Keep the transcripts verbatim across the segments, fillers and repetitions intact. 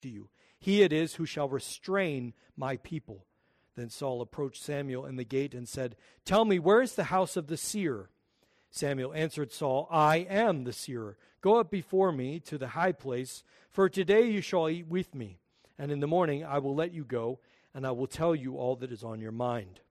to you. He it is who shall restrain my people." Then Saul approached Samuel in the gate and said, "Tell me, where is the house of the seer?" Samuel answered Saul, "I am the seer. Go up before me to the high place, for today you shall eat with me, and in the morning I will let you go, and I will tell you all that is on your mind.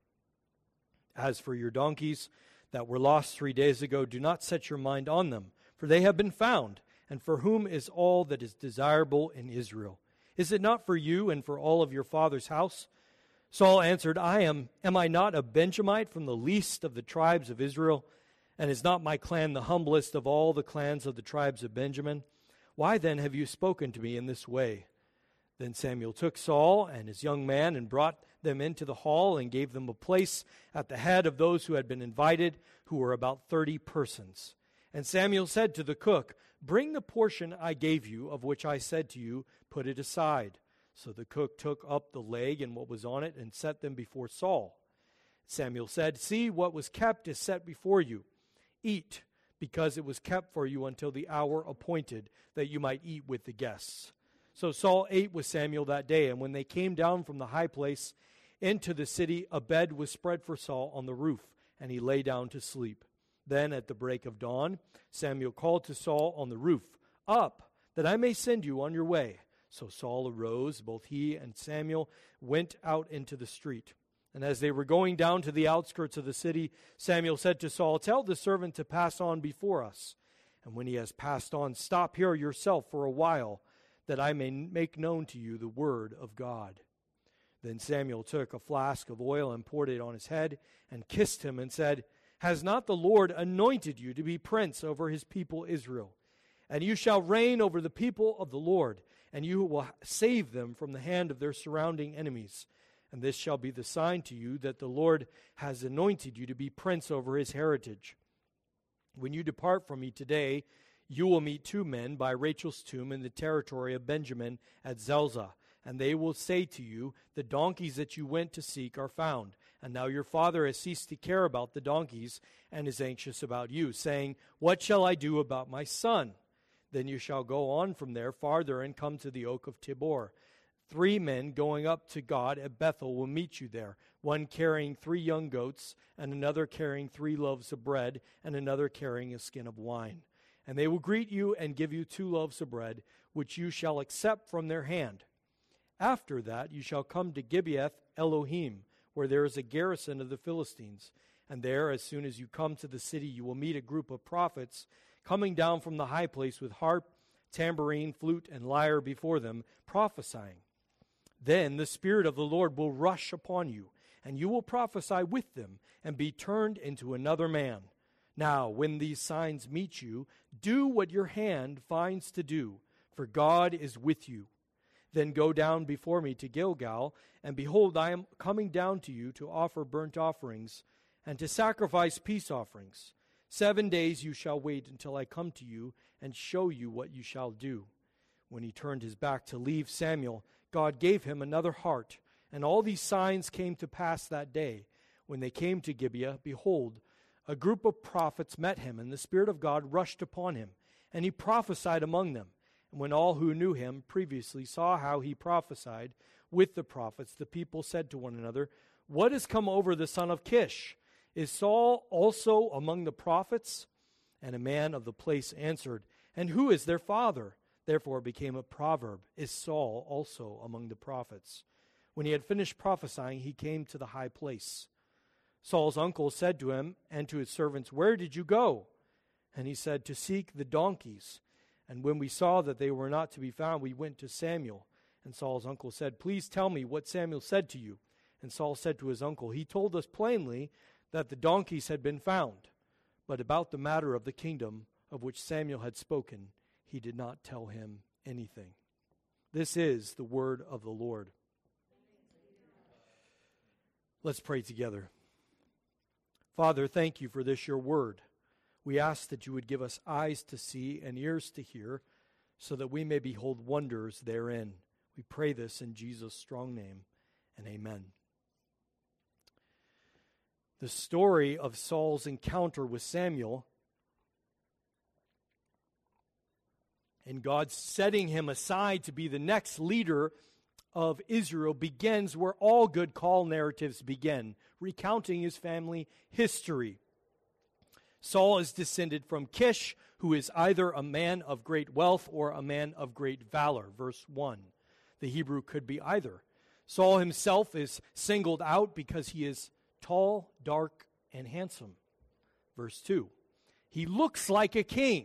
As for your donkeys that were lost three days ago, do not set your mind on them, for they have been found, and for whom is all that is desirable in Israel? Is it not for you and for all of your father's house?" Saul answered, I am, am I not a Benjamite from the least of the tribes of Israel? And is not my clan the humblest of all the clans of the tribes of Benjamin? Why then have you spoken to me in this way? Then Samuel took Saul and his young man and brought them into the hall and gave them a place at the head of those who had been invited, who were about thirty persons. And Samuel said to the cook, "Bring the portion I gave you, of which I said to you, put it aside." So the cook took up the leg and what was on it and set them before Saul. Samuel said, "See, what was kept is set before you. Eat, because it was kept for you until the hour appointed, that you might eat with the guests." So Saul ate with Samuel that day, and when they came down from the high place into the city, a bed was spread for Saul on the roof, and he lay down to sleep. Then at the break of dawn, Samuel called to Saul on the roof, "Up, that I may send you on your way." So Saul arose, both he and Samuel went out into the street. And as they were going down to the outskirts of the city, Samuel said to Saul, "Tell the servant to pass on before us. And when he has passed on, stop here yourself for a while, that I may make known to you the word of God." Then Samuel took a flask of oil and poured it on his head and kissed him and said, "Has not the Lord anointed you to be prince over his people Israel? And you shall reign over the people of the Lord, and you will save them from the hand of their surrounding enemies. And this shall be the sign to you that the Lord has anointed you to be prince over his heritage. When you depart from me today, you will meet two men by Rachel's tomb in the territory of Benjamin at Zelzah. And they will say to you, 'The donkeys that you went to seek are found. And now your father has ceased to care about the donkeys and is anxious about you, saying, What shall I do about my son?' Then you shall go on from there farther and come to the oak of Tabor. Three men going up to God at Bethel will meet you there, one carrying three young goats, and another carrying three loaves of bread, and another carrying a skin of wine. And they will greet you and give you two loaves of bread, which you shall accept from their hand. After that you shall come to Gibeath Elohim, where there is a garrison of the Philistines. And there, as soon as you come to the city, you will meet a group of prophets coming down from the high place with harp, tambourine, flute, and lyre before them, prophesying. Then the Spirit of the Lord will rush upon you, and you will prophesy with them, and be turned into another man. Now, when these signs meet you, do what your hand finds to do, for God is with you. Then go down before me to Gilgal, and behold, I am coming down to you to offer burnt offerings, and to sacrifice peace offerings. Seven days you shall wait until I come to you, and show you what you shall do." When he turned his back to leave Samuel, God gave him another heart, and all these signs came to pass that day. When they came to Gibeah, behold, a group of prophets met him, and the Spirit of God rushed upon him, and he prophesied among them. And when all who knew him previously saw how he prophesied with the prophets, the people said to one another, "What has come over the son of Kish? Is Saul also among the prophets?" And a man of the place answered, "And who is their father?" Therefore it became a proverb, "Is Saul also among the prophets?" When he had finished prophesying, he came to the high place. Saul's uncle said to him and to his servants, "Where did you go?" And he said, "To seek the donkeys. And when we saw that they were not to be found, we went to Samuel." And Saul's uncle said, "Please tell me what Samuel said to you." And Saul said to his uncle, "He told us plainly that the donkeys had been found. But about the matter of the kingdom of which Samuel had spoken, he did not tell him anything." This is the word of the Lord. Let's pray together. Father, thank you for this, your word. We ask that you would give us eyes to see and ears to hear, so that we may behold wonders therein. We pray this in Jesus' strong name, and amen. The story of Saul's encounter with Samuel And God setting him aside to be the next leader of Israel begins where all good call narratives begin, recounting his family history. Saul is descended from Kish, who is either a man of great wealth or a man of great valor. Verse one. The Hebrew could be either. Saul himself is singled out because he is tall, dark, and handsome. Verse two. He looks like a king.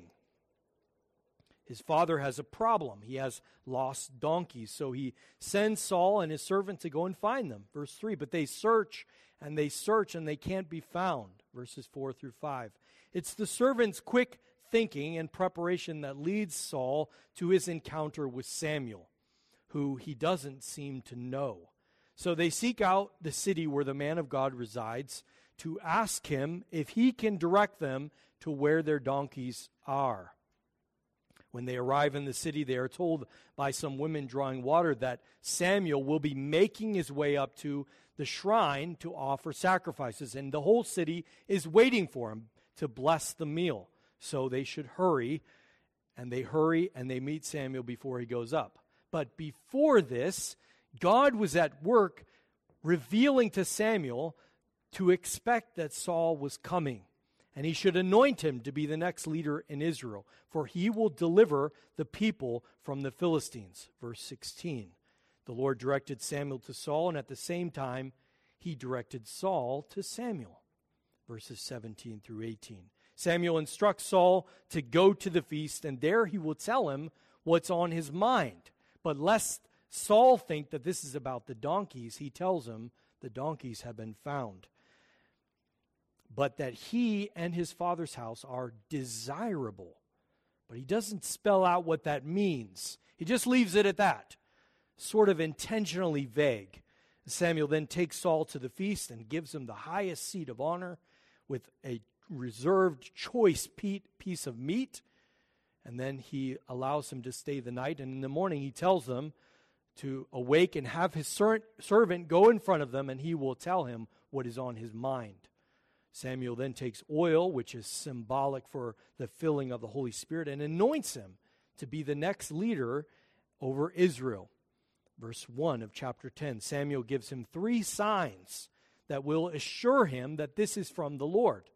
His father has a problem. He has lost donkeys. So he sends Saul and his servant to go and find them. Verse three. But they search and they search and they can't be found. Verses four through five. It's the servant's quick thinking and preparation that leads Saul to his encounter with Samuel, who he doesn't seem to know. So they seek out the city where the man of God resides to ask him if he can direct them to where their donkeys are. When they arrive in the city, they are told by some women drawing water that Samuel will be making his way up to the shrine to offer sacrifices, and the whole city is waiting for him to bless the meal. So they should hurry, and they hurry, and they meet Samuel before he goes up. But before this, God was at work revealing to Samuel to expect that Saul was coming, and he should anoint him to be the next leader in Israel, for he will deliver the people from the Philistines. Verse sixteen. The Lord directed Samuel to Saul, and at the same time, he directed Saul to Samuel. Verses seventeen through eighteen. Samuel instructs Saul to go to the feast, and there he will tell him what's on his mind. But lest Saul think that this is about the donkeys, he tells him the donkeys have been found, but that he and his father's house are desirable. But he doesn't spell out what that means. He just leaves it at that, sort of intentionally vague. Samuel then takes Saul to the feast and gives him the highest seat of honor with a reserved choice piece of meat. And then he allows him to stay the night. And in the morning he tells them to awake and have his ser- servant go in front of them, and he will tell him what is on his mind. Samuel then takes oil, which is symbolic for the filling of the Holy Spirit, and anoints him to be the next leader over Israel. Verse one of chapter ten, Samuel gives him three signs that will assure him that this is from the Lord.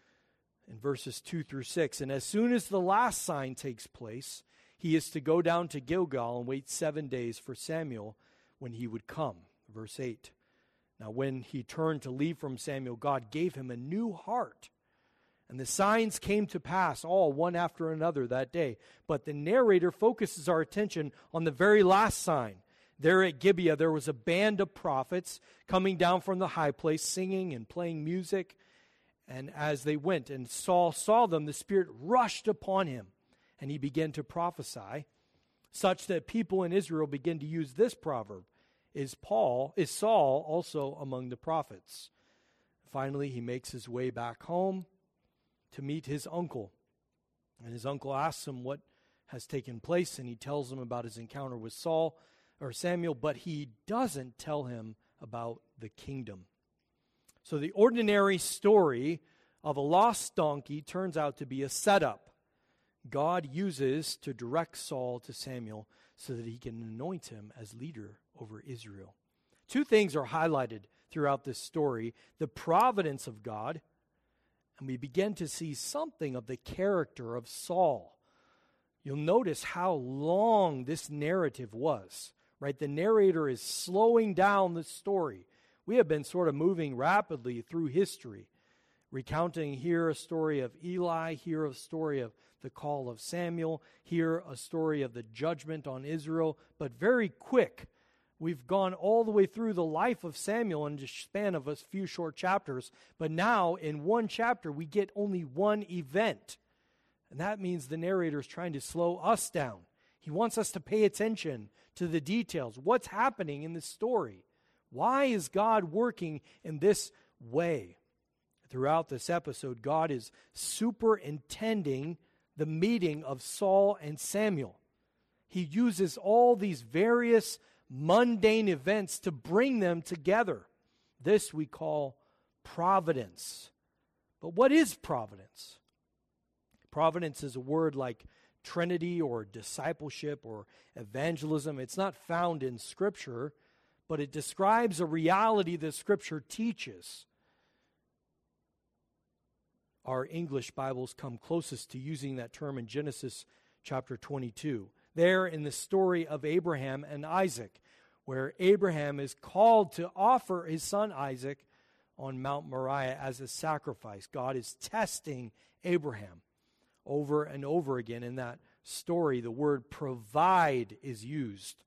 In verses two through six, and as soon as the last sign takes place, he is to go down to Gilgal and wait seven days for Samuel when he would come. Verse eight. Now when he turned to leave from Samuel, God gave him a new heart. And the signs came to pass, all one after another that day. But the narrator focuses our attention on the very last sign. There at Gibeah, there was a band of prophets coming down from the high place, singing and playing music. And as they went, and Saul saw them, the Spirit rushed upon him, and he began to prophesy, such that people in Israel began to use this proverb: Is Paul, is Saul also among the prophets? Finally, he makes his way back home to meet his uncle. And his uncle asks him what has taken place, and he tells him about his encounter with Saul, or Samuel, but he doesn't tell him about the kingdom. So the ordinary story of a lost donkey turns out to be a setup God uses to direct Saul to Samuel so that he can anoint him as leader over Israel. Two things are highlighted throughout this story: the providence of God, and we begin to see something of the character of Saul. You'll notice how long this narrative was, right? The narrator is slowing down the story. We have been sort of moving rapidly through history, recounting here a story of Eli, here a story of the call of Samuel, here a story of the judgment on Israel, but very quick. We've gone all the way through the life of Samuel in the span of a few short chapters, but now in one chapter we get only one event. And that means the narrator is trying to slow us down. He wants us to pay attention to the details. What's happening in this story? Why is God working in this way? Throughout this episode, God is superintending the meeting of Saul and Samuel. He uses all these various mundane events to bring them together. This we call providence. But what is providence? Providence is a word like Trinity or discipleship or evangelism. It's not found in Scripture, but it describes a reality that Scripture teaches. Our English Bibles come closest to using that term in Genesis chapter twenty-two. There in the story of Abraham and Isaac, where Abraham is called to offer his son Isaac on Mount Moriah as a sacrifice. God is testing Abraham over and over again. In that story, the word provide is used.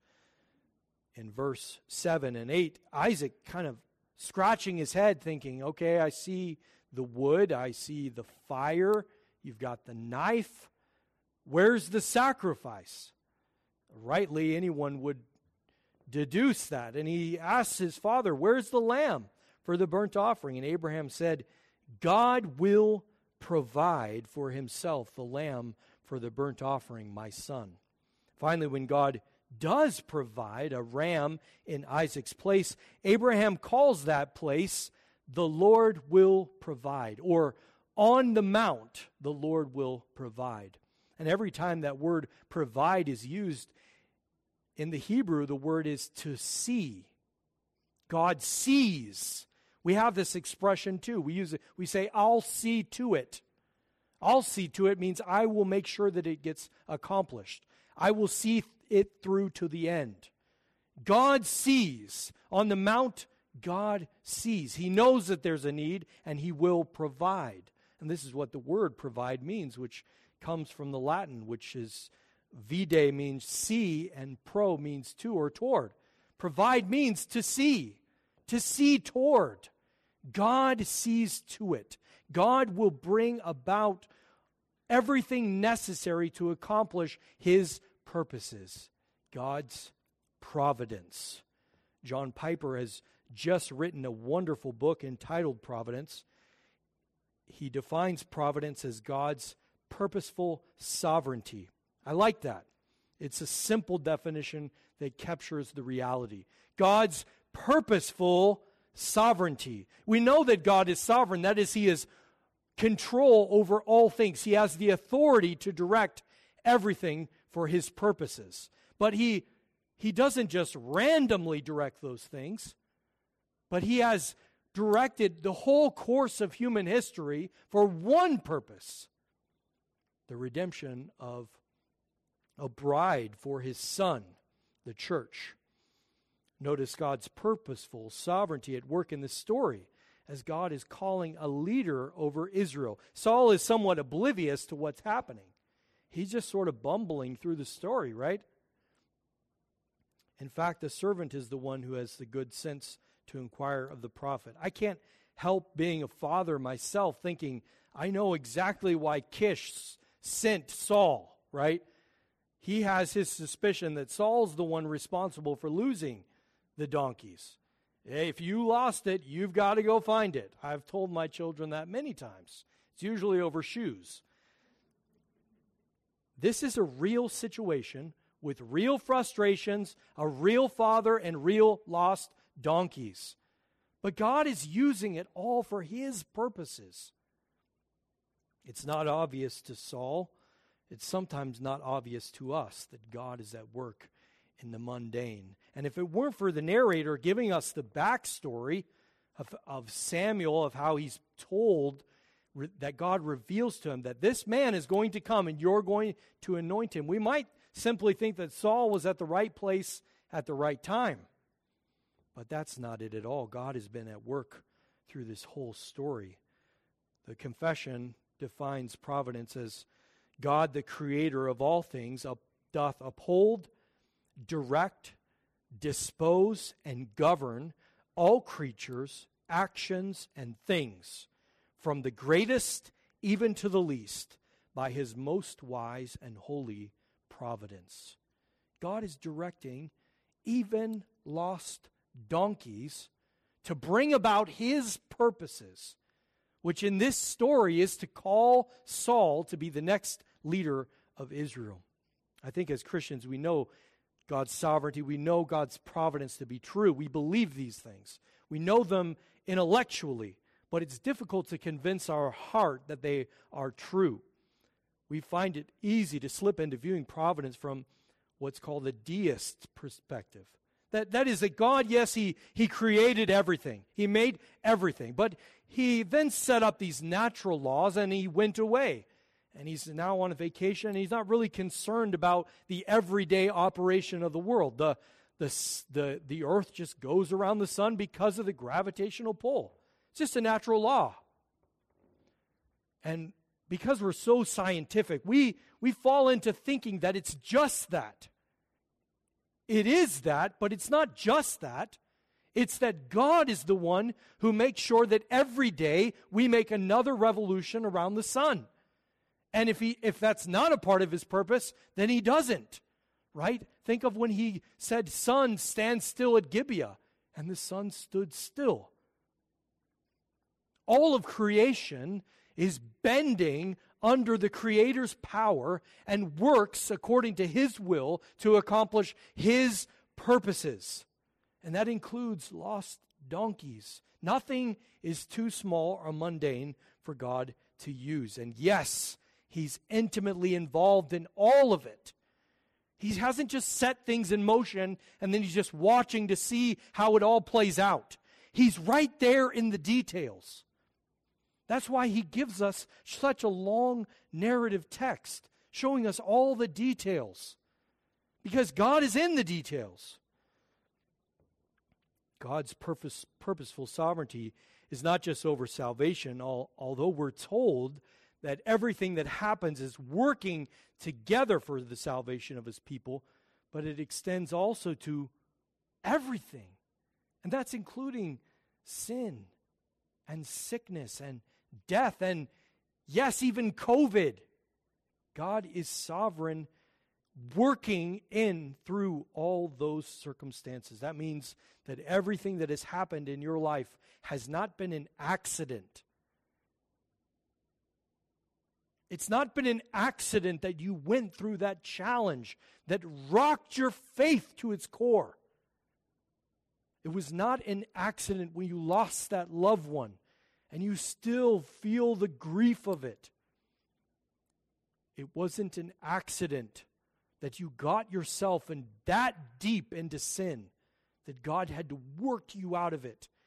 In verse seven and eight, Isaac kind of scratching his head thinking, okay, I see the wood, I see the fire, you've got the knife. Where's the sacrifice? Rightly, anyone would deduce that. And he asks his father, where's the lamb for the burnt offering? And Abraham said, God will provide for himself the lamb for the burnt offering, my son. Finally, when God does provide a ram in Isaac's place, Abraham calls that place, the Lord will provide, or on the mount, the Lord will provide. And every time that word provide is used, in the Hebrew, the word is to see. God sees. We have this expression too. We use it. We say, I'll see to it. I'll see to it means I will make sure that it gets accomplished. I will see it through to the end. God sees. On the mount, God sees. He knows that there's a need, and He will provide. And this is what the word provide means, which comes from the Latin, which is vide means see, and pro means to or toward. Provide means to see, to see toward. God sees to it. God will bring about everything necessary to accomplish His purposes. God's providence. John Piper has just written a wonderful book entitled Providence. He defines providence as God's purposeful sovereignty. I like that. It's a simple definition that captures the reality. God's purposeful sovereignty. We know that God is sovereign. That is, He has control over all things. He has the authority to direct everything for His purposes. But He, he doesn't just randomly direct those things, but He has directed the whole course of human history for one purpose: the redemption of a bride for His Son, the church. Notice God's purposeful sovereignty at work in this story as God is calling a leader over Israel. Saul is somewhat oblivious to what's happening. He's just sort of bumbling through the story, right? In fact, the servant is the one who has the good sense to inquire of the prophet. I can't help being a father myself thinking, I know exactly why Kish sent Saul, right? He has his suspicion that Saul's the one responsible for losing the donkeys. Hey, if you lost it, you've got to go find it. I've told my children that many times. It's usually over shoes. This is a real situation with real frustrations, a real father, and real lost donkeys. But God is using it all for His purposes. It's not obvious to Saul. It's sometimes not obvious to us that God is at work in the mundane. And if it weren't for the narrator giving us the backstory of, of Samuel, of how he's told re, that God reveals to him that this man is going to come and you're going to anoint him, we might simply think that Saul was at the right place at the right time. But that's not it at all. God has been at work through this whole story. The confession defines providence as God, the creator of all things, up, doth uphold, direct, dispose, and govern all creatures, actions, and things, from the greatest even to the least, by His most wise and holy providence. God is directing even lost donkeys to bring about His purposes, which in this story is to call Saul to be the next leader of Israel. I think as Christians we know God's sovereignty, we know God's providence to be true. We believe these things. We know them intellectually, but it's difficult to convince our heart that they are true. we find it easy to slip into viewing providence from what's called a deist perspective. That, that is that God, yes, he, he created everything. He made everything. But he then set up these natural laws and he went away. And he's now on a vacation and he's not really concerned about the everyday operation of the world. The, the, the, the earth just goes around the sun because of the gravitational pull. It's just a natural law. And because we're so scientific, we, we fall into thinking that it's just that. It is that, but it's not just that. It's that God is the one who makes sure that every day we make another revolution around the sun. And if he if that's not a part of his purpose, then he doesn't, right? Think of when he said, "Sun, stand still at Gibeah," and the sun stood still. All of creation is bending under the Creator's power and works according to his will to accomplish his purposes. And that includes lost donkeys. Nothing is too small or mundane for God to use. And yes, he's intimately involved in all of it. He hasn't just set things in motion and then he's just watching to see how it all plays out. He's right there in the details. That's why he gives us such a long narrative text, showing us all the details. Because God is in the details. God's purpose, purposeful sovereignty is not just over salvation, al- although we're told that everything that happens is working together for the salvation of his people, but it extends also to everything. And that's including sin and sickness and death and, yes, even COVID. God is sovereign, working in through all those circumstances. That means that everything that has happened in your life has not been an accident. It's not been an accident that you went through that challenge that rocked your faith to its core. It was not an accident when you lost that loved one and you still feel the grief of it. It wasn't an accident that you got yourself in that deep into sin that God had to work you out of it.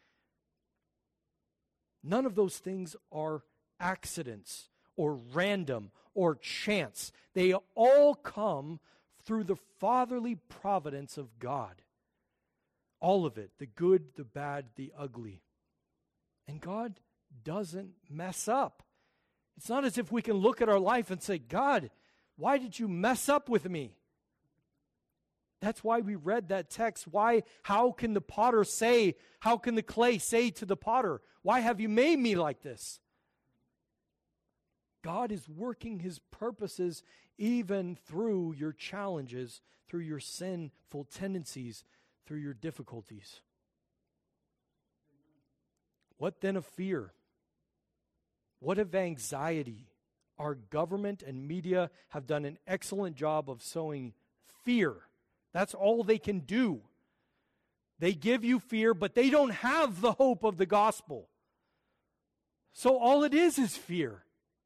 None of those things are accidents or random or chance. They all come through the fatherly providence of God. All of it, the good, the bad, the ugly. And God doesn't mess up. It's not as if we can look at our life and say, God, why did you mess up with me? That's why we read that text. Why, how can the potter say, how can the clay say to the potter, why have you made me like this? God is working his purposes even through your challenges, through your sinful tendencies, through your difficulties. What then of fear? What of anxiety? Our government and media have done an excellent job of sowing fear. That's all they can do. They give you fear, but they don't have the hope of the gospel. So all it is is fear.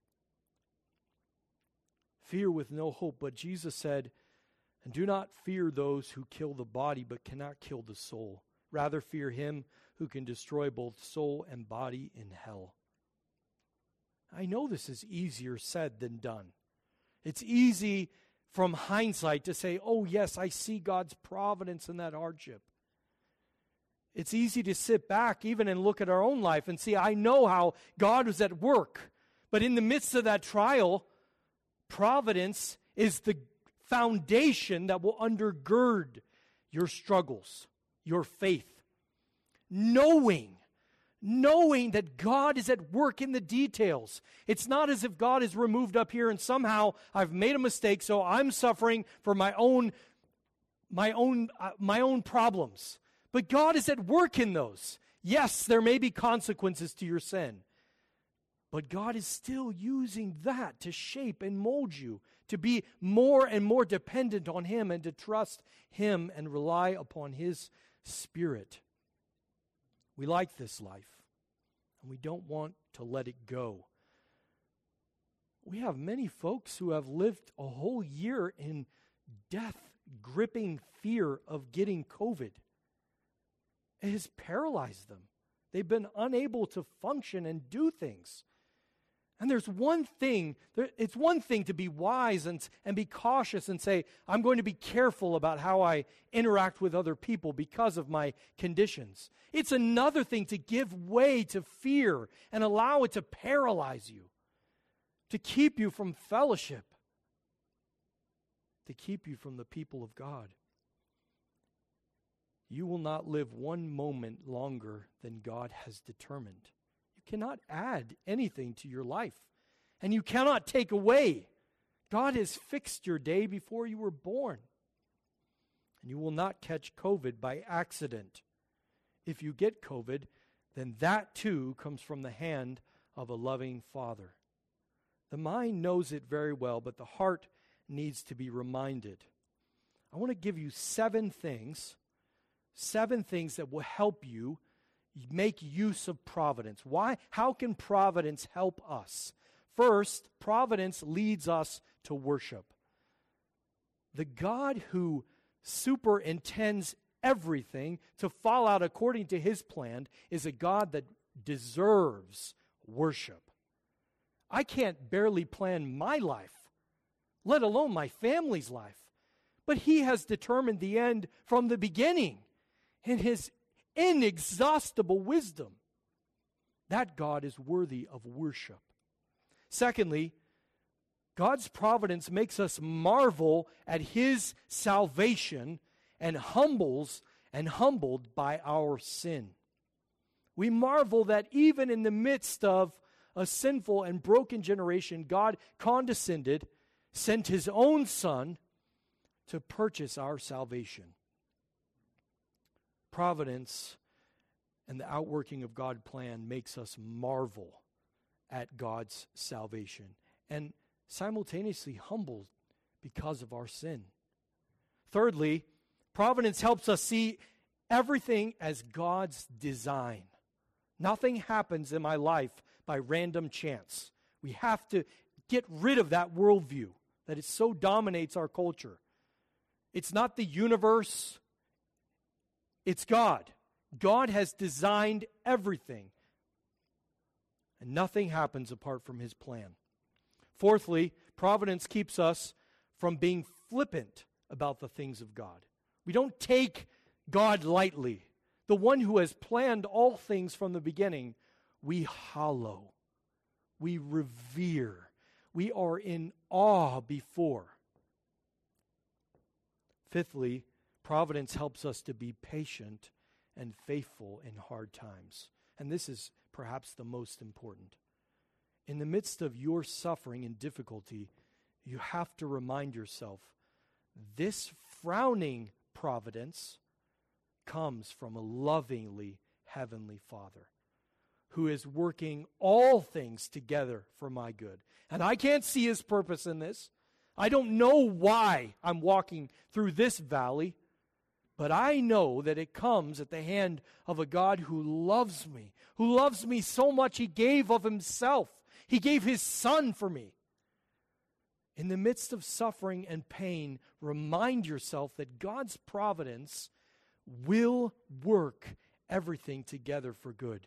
Fear with no hope. But Jesus said, and do not fear those who kill the body but cannot kill the soul. Rather fear him who can destroy both soul and body in hell. I know this is easier said than done. It's easy from hindsight to say, oh yes, I see God's providence in that hardship. It's easy to sit back even and look at our own life and see, I know how God was at work. But in the midst of that trial, providence is the foundation that will undergird your struggles, your faith. Knowing, knowing that God is at work in the details. It's not as if God is removed up here and somehow I've made a mistake, so I'm suffering for my own, my own, uh, my own problems. But God is at work in those. Yes, there may be consequences to your sin. But God is still using that to shape and mold you, to be more and more dependent on him and to trust him and rely upon his Spirit. We like this life, and we don't want to let it go. We have many folks who have lived a whole year in death-gripping fear of getting COVID. It has paralyzed them. They've been unable to function and do things. And there's one thing, there, it's one thing to be wise and, and be cautious and say, I'm going to be careful about how I interact with other people because of my conditions. It's another thing to give way to fear and allow it to paralyze you, to keep you from fellowship, to keep you from the people of God. You will not live one moment longer than God has determined. You cannot add anything to your life, and you cannot take away. God has fixed your day before you were born. And you will not catch COVID by accident. If you get COVID, then that too comes from the hand of a loving Father. The mind knows it very well, but the heart needs to be reminded. I want to give you seven things, seven things that will help you make use of providence. Why? How can providence help us? First, providence leads us to worship. The God who superintends everything to fall out according to his plan is a God that deserves worship. I can't barely plan my life, let alone my family's life. But he has determined the end from the beginning in his inexhaustible wisdom. That God is worthy of worship. Secondly, God's providence makes us marvel at his salvation and humbles and humbled by our sin. We marvel that even in the midst of a sinful and broken generation, God condescended, sent his own Son to purchase our salvation. Providence and the outworking of God's plan makes us marvel at God's salvation and simultaneously humbled because of our sin. Thirdly, providence helps us see everything as God's design. Nothing happens in my life by random chance. We have to get rid of that worldview that it so dominates our culture. It's not the universe, it's God. God has designed everything, and nothing happens apart from his plan. Fourthly, providence keeps us from being flippant about the things of God. We don't take God lightly. The one who has planned all things from the beginning, we hallow, we revere, we are in awe before. Fifthly, providence helps us to be patient and faithful in hard times. And this is perhaps the most important. In the midst of your suffering and difficulty, you have to remind yourself, this frowning providence comes from a lovingly heavenly Father who is working all things together for my good. And I can't see his purpose in this. I don't know why I'm walking through this valley, but I know that it comes at the hand of a God who loves me, who loves me so much he gave of himself. He gave his Son for me. In the midst of suffering and pain, remind yourself that God's providence will work everything together for good.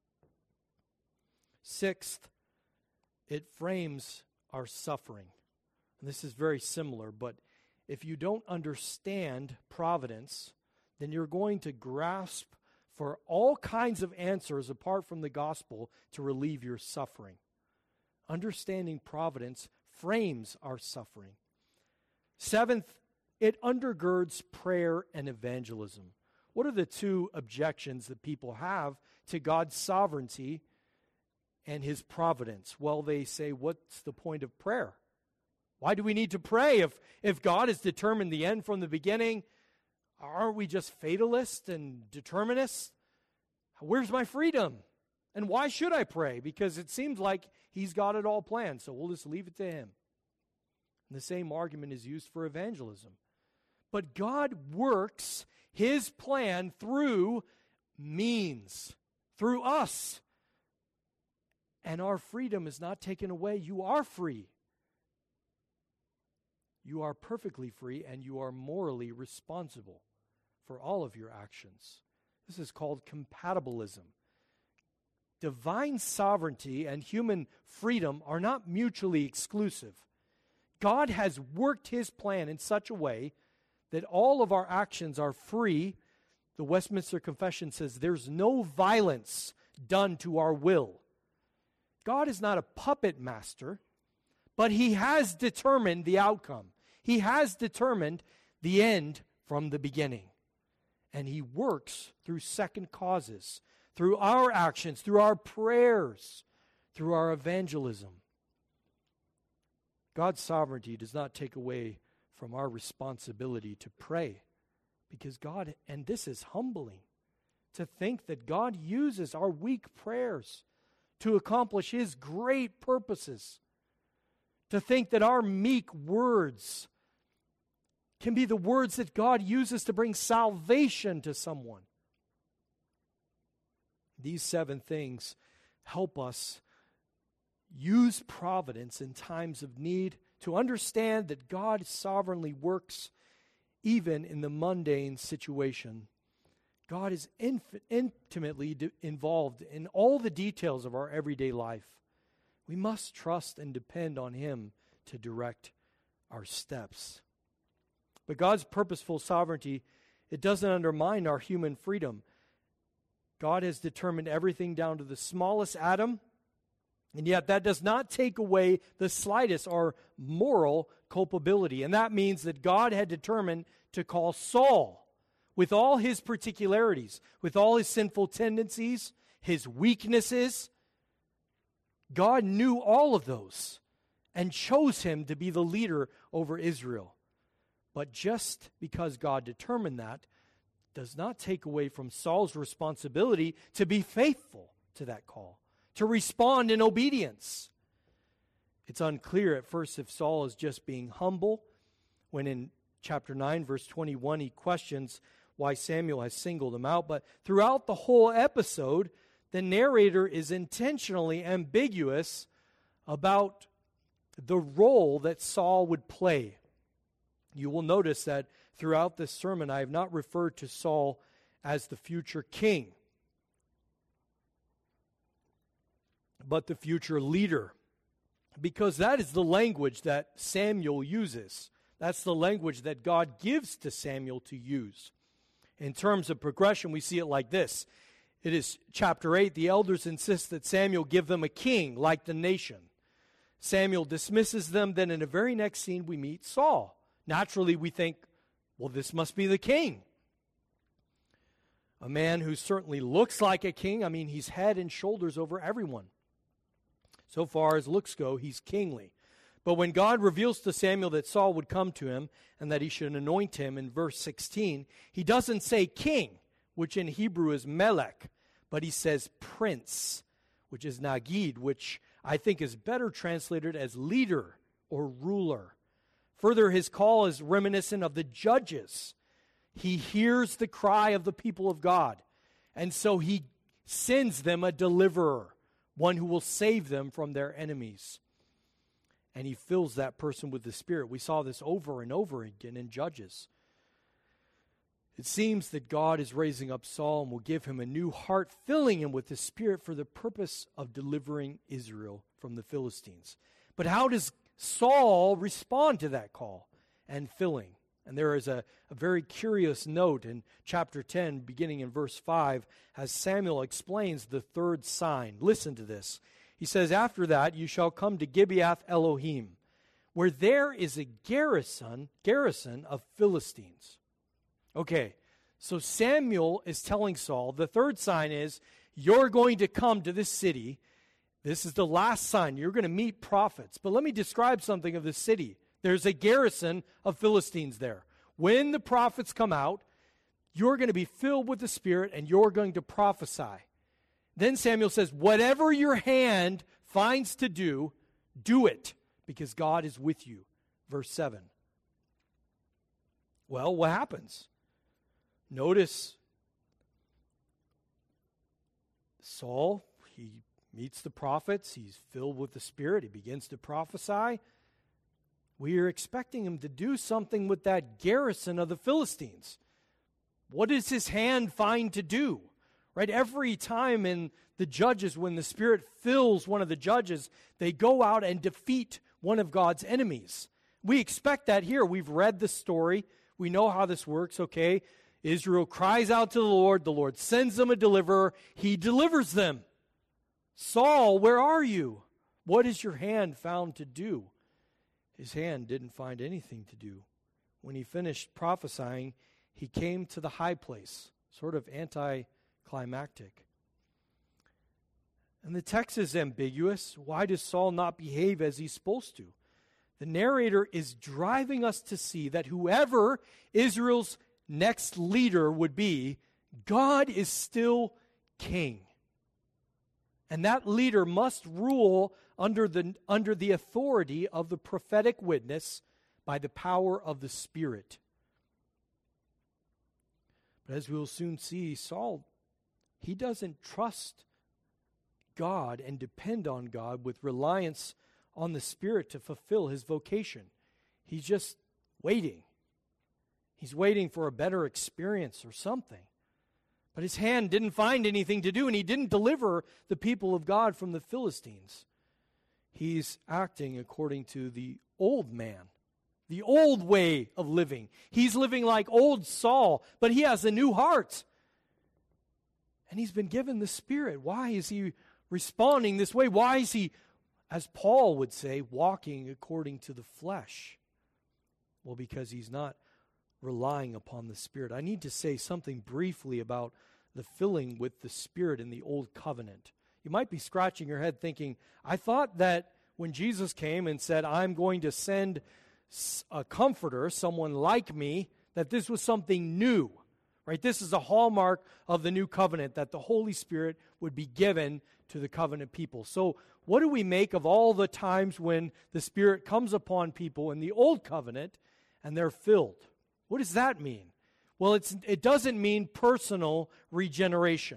Sixth, it frames our suffering. And this is very similar, but if you don't understand providence, then you're going to grasp for all kinds of answers apart from the gospel to relieve your suffering. Understanding providence frames our suffering. Seventh, it undergirds prayer and evangelism. What are the two objections that people have to God's sovereignty and his providence? Well, they say, what's the point of prayer? Why do we need to pray if, if God has determined the end from the beginning? Aren't we just fatalists and determinists? Where's my freedom? And why should I pray? Because it seems like he's got it all planned, so we'll just leave it to him. And the same argument is used for evangelism. But God works his plan through means, through us. And our freedom is not taken away. You are free. You are perfectly free, and you are morally responsible for all of your actions. This is called compatibilism. Divine sovereignty and human freedom are not mutually exclusive. God has worked his plan in such a way that all of our actions are free. The Westminster Confession says there's no violence done to our will. God is not a puppet master, but he has determined the outcome. He has determined the end from the beginning. And he works through second causes, through our actions, through our prayers, through our evangelism. God's sovereignty does not take away from our responsibility to pray, because God, and this is humbling, to think that God uses our weak prayers to accomplish his great purposes, to think that our meek words can be the words that God uses to bring salvation to someone. These seven things help us use providence in times of need, to understand that God sovereignly works even in the mundane situation. God is inf- intimately de- involved in all the details of our everyday life. We must trust and depend on him to direct our steps. But God's purposeful sovereignty, it doesn't undermine our human freedom. God has determined everything down to the smallest atom, and yet that does not take away the slightest our moral culpability. And that means that God had determined to call Saul, with all his particularities, with all his sinful tendencies, his weaknesses. God knew all of those and chose him to be the leader over Israel. But just because God determined that does not take away from Saul's responsibility to be faithful to that call, to respond in obedience. It's unclear at first if Saul is just being humble, when in chapter nine, verse twenty-one, he questions why Samuel has singled him out. But throughout the whole episode, the narrator is intentionally ambiguous about the role that Saul would play. You will notice that throughout this sermon, I have not referred to Saul as the future king, but the future leader, because that is the language that Samuel uses. That's the language that God gives to Samuel to use. In terms of progression, we see it like this. It is chapter eight, the elders insist that Samuel give them a king like the nation. Samuel dismisses them. Then in the very next scene, we meet Saul. Naturally, we think, well, this must be the king. A man who certainly looks like a king. I mean, he's head and shoulders over everyone. So far as looks go, he's kingly. But when God reveals to Samuel that Saul would come to him and that he should anoint him in verse sixteen, he doesn't say king, which in Hebrew is melech, but he says prince, which is nagid, which I think is better translated as leader or ruler. Further, his call is reminiscent of the judges. He hears the cry of the people of God, and so he sends them a deliverer, one who will save them from their enemies. And he fills that person with the Spirit. We saw this over and over again in Judges. It seems that God is raising up Saul and will give him a new heart, filling him with the Spirit for the purpose of delivering Israel from the Philistines. But how does Saul respond to that call and filling? And there is a, a very curious note in chapter ten, beginning in verse five, as Samuel explains the third sign. Listen to this. He says, after that you shall come to Gibeath Elohim, where there is a garrison, garrison of Philistines. Okay, so Samuel is telling Saul, the third sign is, you're going to come to this city. This is the last sign. You're going to meet prophets. But let me describe something of the city. There's a garrison of Philistines there. When the prophets come out, you're going to be filled with the Spirit and you're going to prophesy. Then Samuel says, whatever your hand finds to do, do it, because God is with you. Verse seven. Well, what happens? Notice Saul, he meets the prophets. He's filled with the Spirit. He begins to prophesy. We are expecting him to do something with that garrison of the Philistines. What does his hand find to do? Right? Every time in the Judges, when the Spirit fills one of the judges, they go out and defeat one of God's enemies. We expect that here. We've read the story. We know how this works, okay? Israel cries out to the Lord. The Lord sends them a deliverer. He delivers them. Saul, where are you? What is your hand found to do? His hand didn't find anything to do. When he finished prophesying, he came to the high place, sort of anticlimactic. And the text is ambiguous. Why does Saul not behave as he's supposed to? The narrator is driving us to see that whoever Israel's next leader would be, God is still king. And that leader must rule under the, under the authority of the prophetic witness by the power of the Spirit. But as we will soon see, Saul, he doesn't trust God and depend on God with reliance on the Spirit to fulfill his vocation. He's just waiting. He's waiting for a better experience or something. But his hand didn't find anything to do, and he didn't deliver the people of God from the Philistines. He's acting according to the old man, the old way of living. He's living like old Saul, but he has a new heart. And he's been given the Spirit. Why is he responding this way? Why is he, as Paul would say, walking according to the flesh? Well, because he's not relying upon the Spirit. I need to say something briefly about the filling with the Spirit in the Old Covenant. You might be scratching your head thinking, I thought that when Jesus came and said, I'm going to send a comforter, someone like me, that this was something new, right? This is a hallmark of the new covenant, that the Holy Spirit would be given to the covenant people. So what do we make of all the times when the Spirit comes upon people in the Old Covenant and they're filled? What does that mean? Well, it's, it doesn't mean personal regeneration.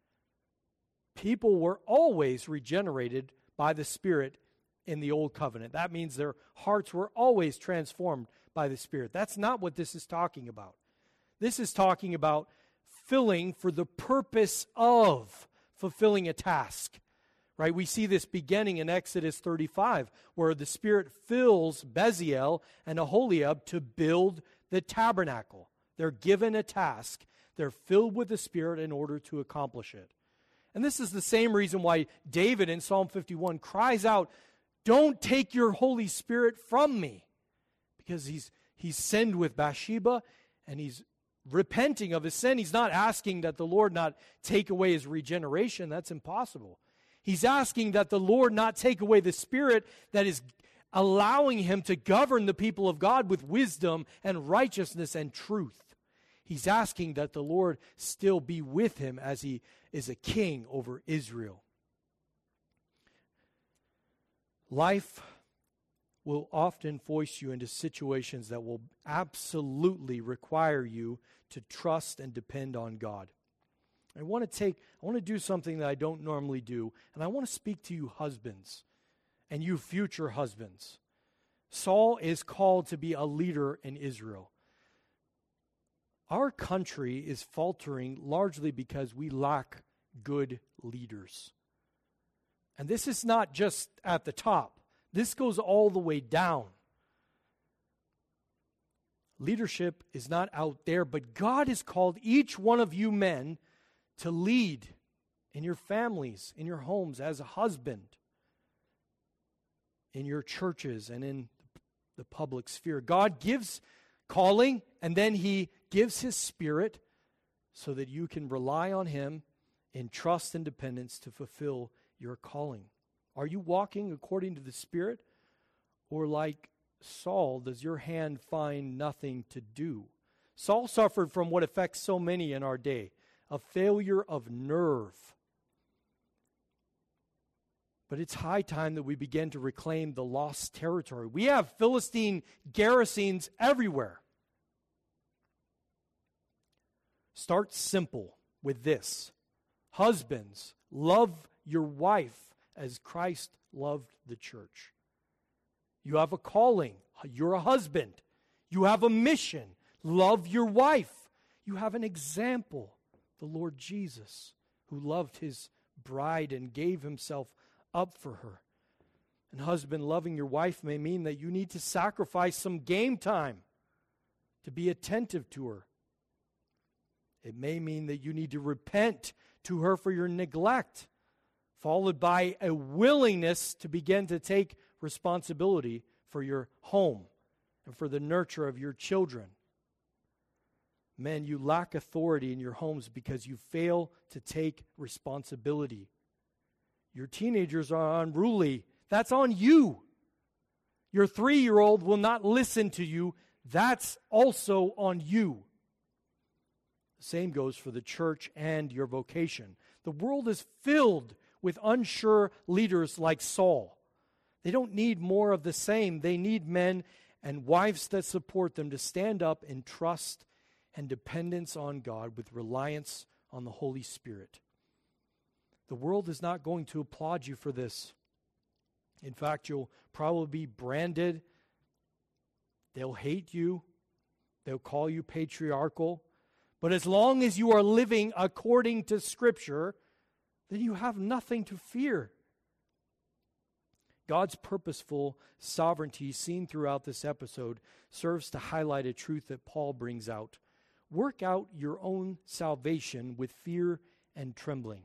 People were always regenerated by the Spirit in the Old Covenant. That means their hearts were always transformed by the Spirit. That's not what this is talking about. This is talking about filling for the purpose of fulfilling a task. Right? We see this beginning in Exodus thirty-five, where the Spirit fills Bezalel and Aholiab to build the tabernacle. They're given a task. They're filled with the Spirit in order to accomplish it. And this is the same reason why David in Psalm fifty-one cries out, don't take your Holy Spirit from me. Because he's, he's sinned with Bathsheba and he's repenting of his sin. He's not asking that the Lord not take away his regeneration. That's impossible. He's asking that the Lord not take away the Spirit that is allowing him to govern the people of God with wisdom and righteousness and truth. He's asking that the Lord still be with him as he is a king over Israel. Life will often force you into situations that will absolutely require you to trust and depend on God. I want to take, I want to do something that I don't normally do, and I want to speak to you husbands and you future husbands. Saul is called to be a leader in Israel. Our country is faltering largely because we lack good leaders. And this is not just at the top. This goes all the way down. Leadership is not out there, but God has called each one of you men to lead in your families, in your homes, as a husband, in your churches, and in the public sphere. God gives calling, and then he gives his Spirit so that you can rely on him in trust and dependence to fulfill your calling. Are you walking according to the Spirit? Or like Saul, does your hand find nothing to do? Saul suffered from what affects so many in our day, a failure of nerve. But it's high time that we begin to reclaim the lost territory. We have Philistine garrisons everywhere. Start simple with this. Husbands, love your wife as Christ loved the church. You have a calling. You're a husband. You have a mission. Love your wife. You have an example, the Lord Jesus, who loved his bride and gave himself up for her. And husband, loving your wife may mean that you need to sacrifice some game time to be attentive to her. It may mean that you need to repent to her for your neglect, followed by a willingness to begin to take responsibility for your home and for the nurture of your children. Men, you lack authority in your homes because you fail to take responsibility. Your teenagers are unruly. That's on you. Your three-year-old will not listen to you. That's also on you. The same goes for the church and your vocation. The world is filled with unsure leaders like Saul. They don't need more of the same. They need men and wives that support them to stand up in trust and dependence on God with reliance on the Holy Spirit. The world is not going to applaud you for this. In fact, you'll probably be branded. They'll hate you. They'll call you patriarchal. But as long as you are living according to Scripture, then you have nothing to fear. God's purposeful sovereignty seen throughout this episode serves to highlight a truth that Paul brings out. Work out your own salvation with fear and trembling.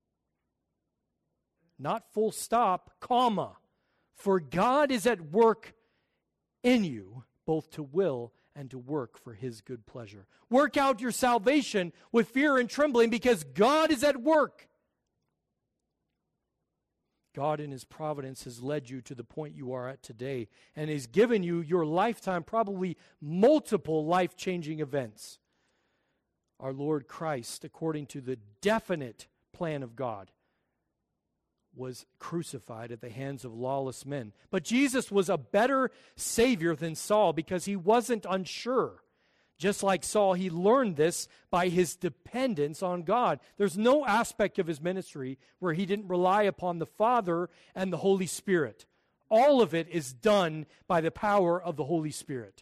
Not full stop, comma. For God is at work in you, both to will and to work for his good pleasure. Work out your salvation with fear and trembling because God is at work. God in his providence has led you to the point you are at today and has given you your lifetime, probably multiple life-changing events. Our Lord Christ, according to the definite plan of God, was crucified at the hands of lawless men. But Jesus was a better Savior than Saul because he wasn't unsure. Just like Saul, he learned this by his dependence on God. There's no aspect of his ministry where he didn't rely upon the Father and the Holy Spirit. All of it is done by the power of the Holy Spirit.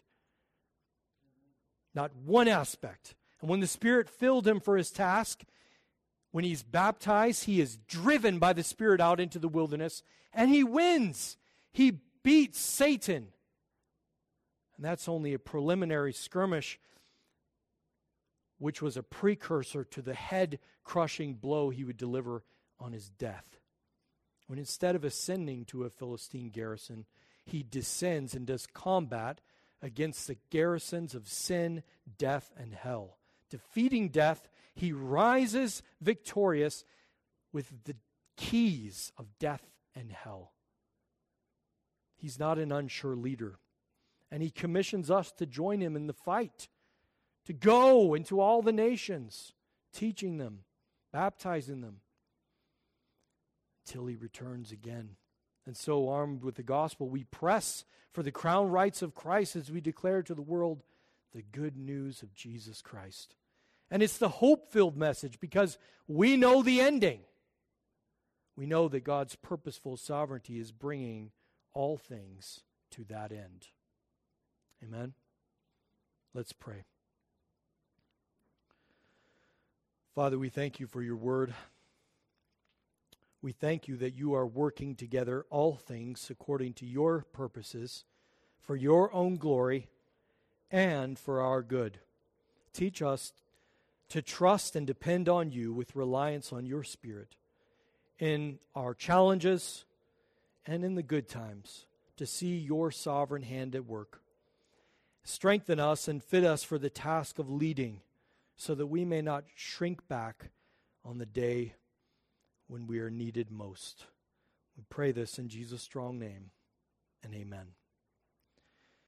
Not one aspect. And when the Spirit filled him for his task, when he's baptized, he is driven by the Spirit out into the wilderness, and he wins. He beats Satan. And that's only a preliminary skirmish, which was a precursor to the head-crushing blow he would deliver on his death. When instead of ascending to a Philistine garrison, he descends and does combat against the garrisons of sin, death, and hell. Defeating death, he rises victorious with the keys of death and hell. He's not an unsure leader. And he commissions us to join him in the fight, to go into all the nations, teaching them, baptizing them, till he returns again. And so, armed with the gospel, we press for the crown rights of Christ as we declare to the world the good news of Jesus Christ. And it's the hope-filled message because we know the ending. We know that God's purposeful sovereignty is bringing all things to that end. Amen? Let's pray. Father, we thank you for your word. We thank you that you are working together all things according to your purposes, for your own glory and for our good. Teach us to trust and depend on you with reliance on your Spirit in our challenges and in the good times, to see your sovereign hand at work. Strengthen us and fit us for the task of leading, so that we may not shrink back on the day when we are needed most. We pray this in Jesus' strong name, and amen.